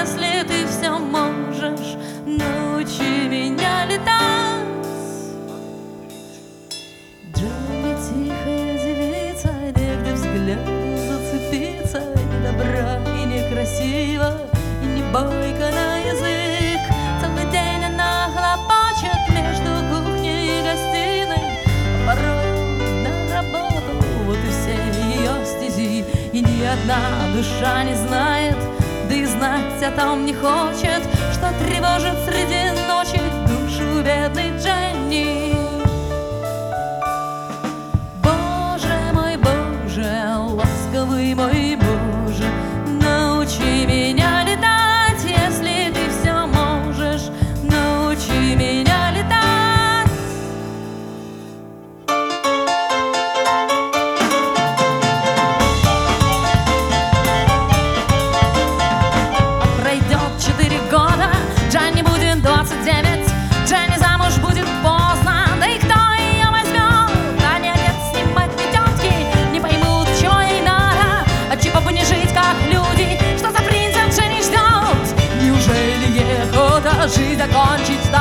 если ты все можешь, научи меня летать. Джонни тихая девица, негде взгляду зацепиться, ни добра и некрасиво, и не бойко на язык. Целый день она хлопочет между кухней и гостиной, а порой на работу, вот и все ее стези. И ни одна душа не знает, да и знать о том не хочет, что тревожит среди ночи душу бедной Дженни. Ласковый мой Боже, научи меня летать, если ты все можешь, научи меня летать. Пройдет 4 года, Дженни будет 29, Дженни замуж будет поздно, да и кто ее возьмет? А нет, снимать тетки не поймут, чего ей надо, отчего бы не жить как люди, что за принцем Дженни ждет. Неужели ей охота жизнь закончить